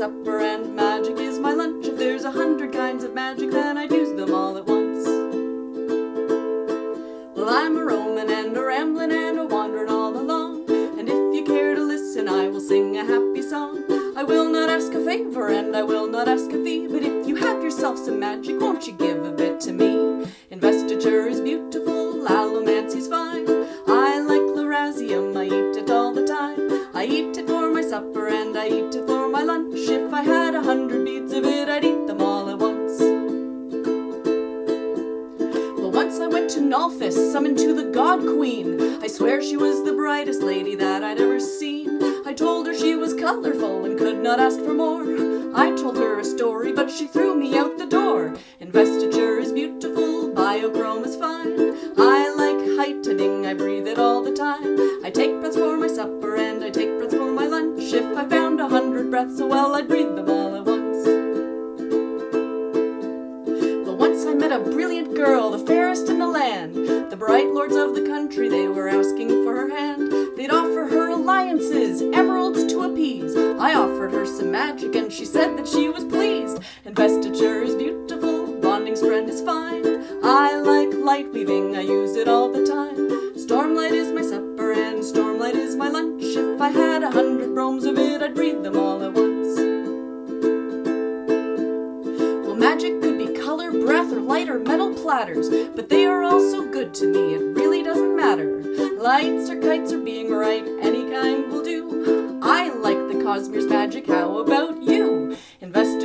supper and magic is my lunch. If there's 100 kinds of magic, then I'd use them all at once. Well, I'm a roamin' and a ramblin' and a wanderin' all along, and if you care to listen, I will sing a happy song. I will not ask a favor and I will not ask a fee, but if you have yourself some magic, won't you give a bit to me? Investiture is beautiful, allomancy's fine. I like Lerasium, I eat it all the time. I eat it for my supper and I eat it for my lunch. If I had 100 beads of it, I'd eat them all at once. Well, once I went to Nolfus, summoned to the God Queen. I swear she was the brightest lady that I'd ever seen. I told her she was colorful and could not ask for more. I told her a story, but she threw me out the door. Investiture is beautiful, biochrome is fine. I like heightening, I breathe it all the time. I take breaths for my supper and I take breaths for my lunch. If I found 100 breaths, so well, I'd breathe them all at once. Well, once I met a brilliant girl, the fairest in the land. The bright lords of the country, they were asking for her hand. They'd offer her alliances, emeralds to appease. I offered her some magic and she said that she was pleased. Investiture is beautiful, bonding's friend is fine. I like light weaving, I use it all the time. Stormlight is my supper and stormlight is my lunch. If I had 100 bromes of it, I'd breathe them all at once. Well, magic could be color, breath, or light, or metal platters, but they are all so good to me, it really doesn't matter. Lights or kites or being right, any kind will do. I like the Cosmere's magic, how about you? Invest